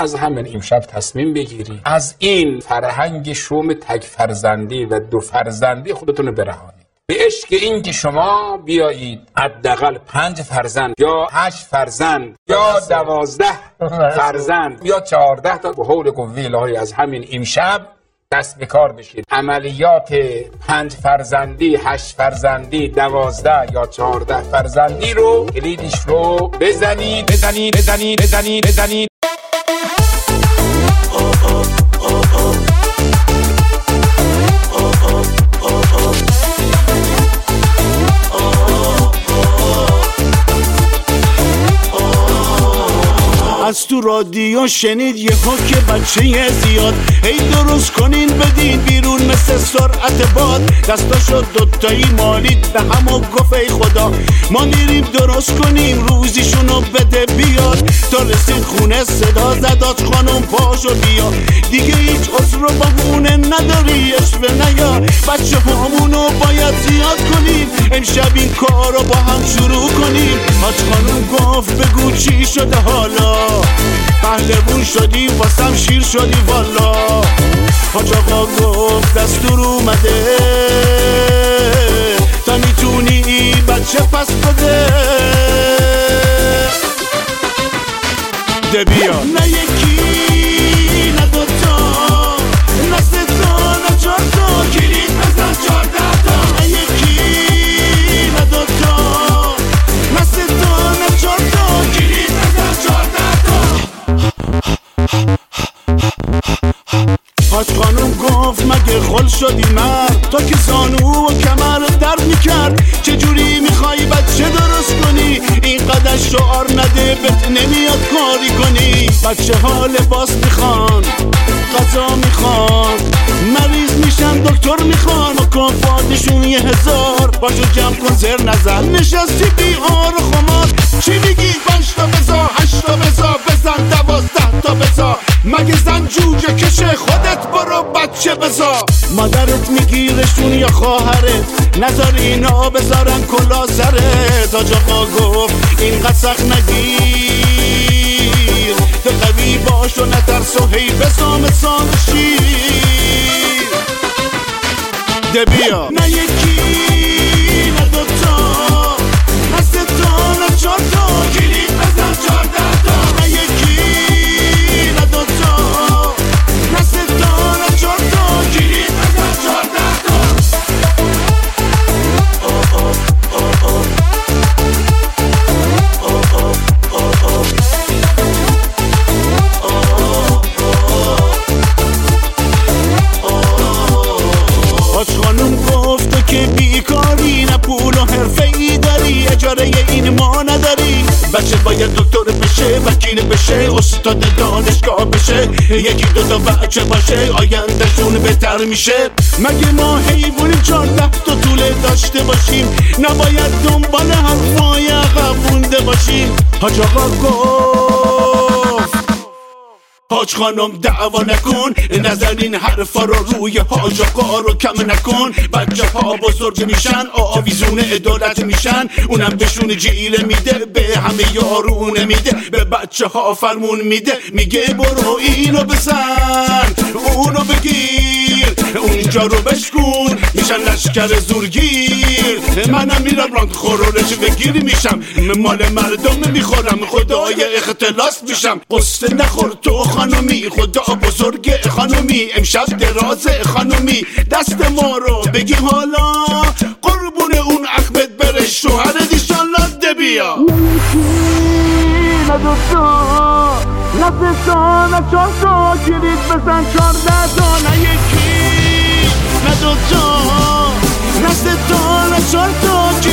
از همین امشب تصمیم بگیرید از این فرهنگ شوم تک فرزندی و دو فرزندی خودتون رو برهانید به عشق این که شما بیایید حداقل 5 فرزند یا 8 فرزند یا 12 فرزند یا 14 تا به حول قوه الهی از همین امشب دست به کار بشید. عملیات 5 فرزندی، 8 فرزندی، 12 یا 14 فرزندی رو کلیدش رو بزنید. از تو رادیو شنید یه حک بچه زیاد هی درست کنین بدین بیرون مثل سرعت باد دستاشو دوتایی مالید به همو گفت ای خدا ما میریم درست کنیم روزیشونو بده بیاد تا رسید خونه صدا زداش خانم پاشو بیا دیگه هیچ عذر و بهونه نداری اشوه نیا بچه همونو باید زیاد کنیم امشب این کار رو با هم شروع کنیم حاج خانم گفت بگو چی شده حالا پهلوون شدی واسم شیر شدی والا حاج آقا گفت دستور اومده تا میتونی بچه پس بده ده بیا نه یکی نه دوتا نه سه تا نه 4 تا کلید بزن 14 تا نه یکی نه دوتا نه سه تا نه 4 تا کلید بزن 14 حاج خانم گفت مگه خل شدی مرد تا که زانو و کمر درد میکرد چجوری میخوای بچه درست کنی اینقدر شعار نده بهت نمیاد کاری کنی بچه ها لباس میخوان غذا میخوان مریض میشن دکتر میخوان و کافاتشون 1000 باشو جمع کن زر نزن نشستی بیار و خمار چی میگی 5 تا بزا 8 تا بزا بزن 12 تا بزا مگه زن جوجه کشه خودت برو بچه بزا مادرت میگیرشون یا خواهرت نذار اینا بذارن کلا سرت حاج آقا گفت اینقدر سخت نگیر تو قوی باش و نترس و هی بزا مثال شیر ده بیا نه یکی نه دوتا نه سه تا نه 4 تا کلید بزن 14 تا نه یکی نه دوتا نه سه تا نه 4 تا کلید بزن 14 تا حاج خانم گفت تو که بیکاری نه پول و حرفه‌ای داری اجاره این ما نداری بچه باید دکتر بشه وکیل بشه استاد دانشگاه بشه 1 2 تا بچه باشه آیندهشون بهتر میشه مگه ما حیوانی 14 تا طوله داشته باشیم نباید دنبال حرفای عقب مونده باشیم حاج آقا گفت حاج خانم دعوا نکن نظر این حرفا رو روی حاج آقا رو کم نکن بچه ها بزرگ میشن آویزون دولت میشن اونم بهشون جیره میده به همه یارونه میده به بچه ها فرمون میده میگه برو اینو بزن اونو بگیر اونجا رو بشکن میشن لشکر زورگیر منم میرم راند خورولش بگیر میشم مال مردم میخورم خدای اختلاس میشم قصه نخور تو خانومی خدا بزرگ خانومی امشب دراز خانومی دست ما رو بگی حالا قربون اون عقبت بره شوهر دیشالله ده بیا نه دوتا نه سه تا نه 4 تا کلید بزن 14 تا نه یکی نه دوتا نه سه تا نه 4 تا